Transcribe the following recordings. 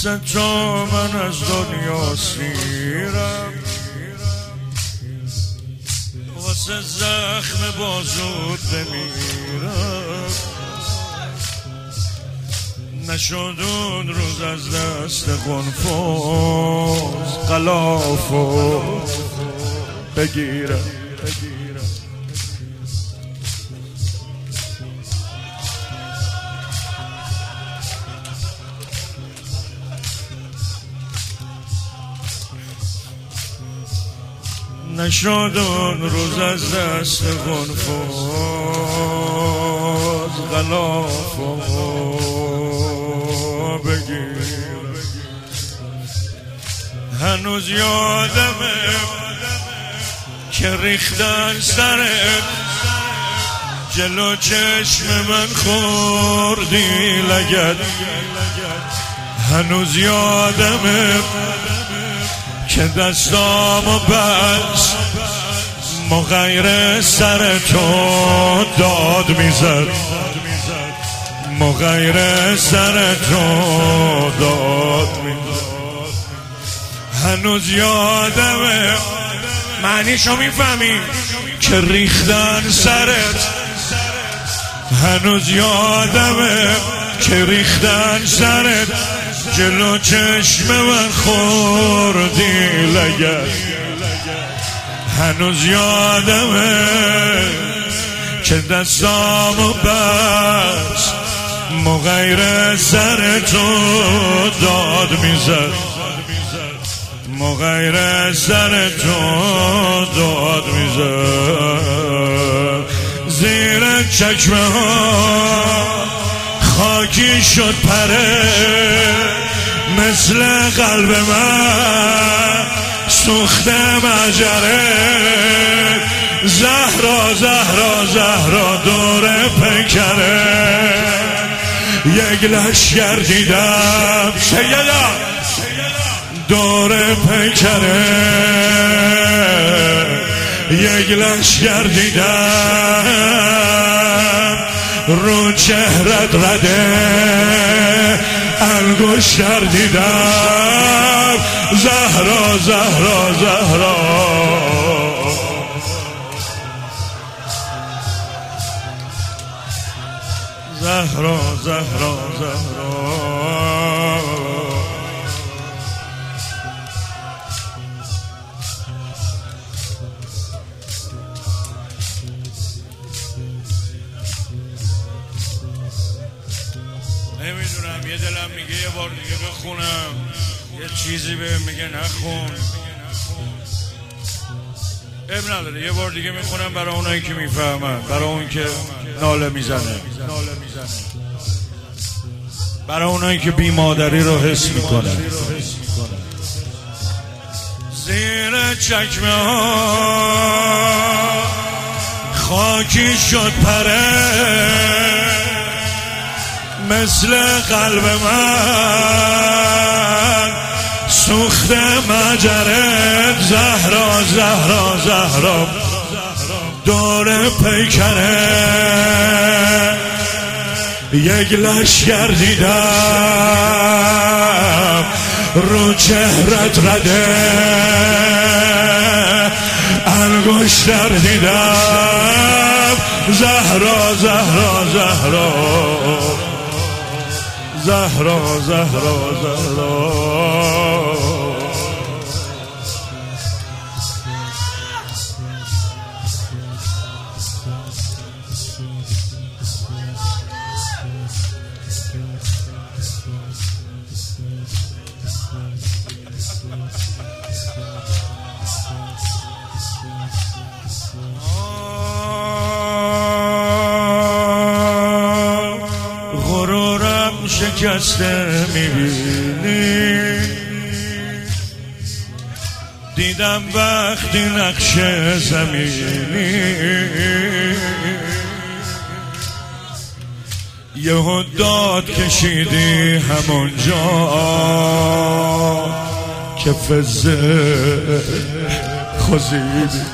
واسه تو من از دنیا سیرم، واسه زخم بازود بمیرم. نشد اون روز از دست قنفذ غلافو بگیرم. نشد اون روز از دست قنفذ غلافو بگیرم. هنوز یادمه که ریختن سرت جلو چشم من خوردی لگد. هنوز یادمه که دستامو بس مغیر سر تو داد میزد، مغیر سر تو داد میزد. هنوز یادمه، معنیشو میفهمی، که ریختن سرت. هنوز یادمه که ریختن سرت جلو چشم من خوردی لگد. هنوز یادمه که دستامو بس مغیر سر تو داد میزد، مغیر سر تو داد میزد. زیر چکمه ها خاکی شد پره، مثل قلب من سوخته مجره. زهرا زهرا زهرا دور پیکره، یک لشگر دیدم سیدا دور پیکره. یک لشگر دیدم رو چهرت رده انگشتر دیدم. زهرا زهرا زهرا زهرا زهرا زهرا نمیدونم، یه دلم میگه یه بار دیگه بخونم، یه چیزی به میگه نخون. اب نداره، یه بار دیگه میخونم برای اونایی که میفهمن، برای اون که ناله میزنه، برای اونایی که بیمادری رو حس میکنن. زیر چکمه ها خاکی شد پره، مثل قلب من سوخته مجرد. زهرا زهرا زهرا دور پیکره، یک لشگر دیدم رو چهرت رده انگشتر دیدم. زهرا زهرا زهرا زهرا زهرا زهرا غرورم شکسته میبینی، دیدم وقتی نقش زمینی یهو داد کشیدی همونجا که فزه خزیدی.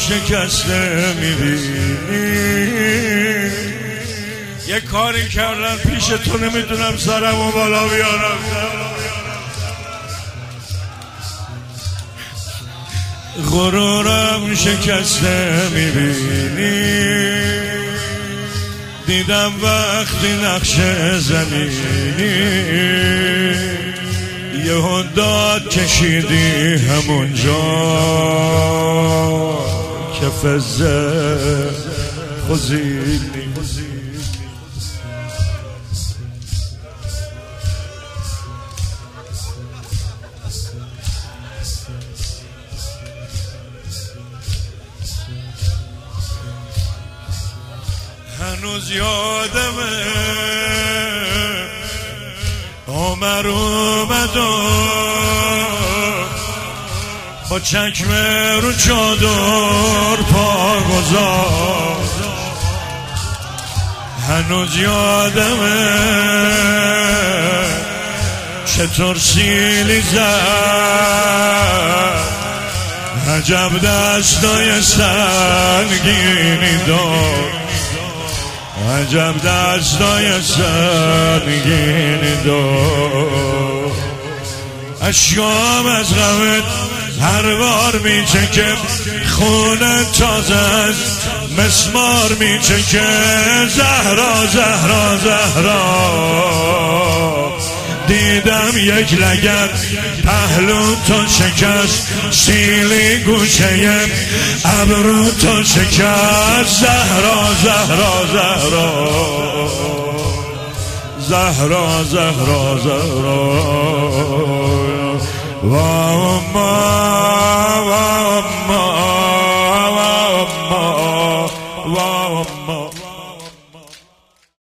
شکسته میبینی. یه کاری کردن پیش تو نمیتونم سرمو بالا بیارم. غرورم شکسته میبینی. دیدم وقتی نقش زمینی یه داد کشیدی همونجا که فزه خوزیدی. هنوز یادمه عمر اومد و با چکمه رو چادر پا گذاشت. هنوز یادمه چطور سیلی زد. عجب دستای سنگینی داد. عجب دستای سنگینی داد. اشکام از غمت هر بار میچکم. خونه تازه از مسمار میچکم. زهرا زهرا زهرا. دیدم یک لگد پهلو تو شکست. سیلی گوشه ابرو تو شکست. زهرا زهرا زهرا. زهرا زهرا زهرا. و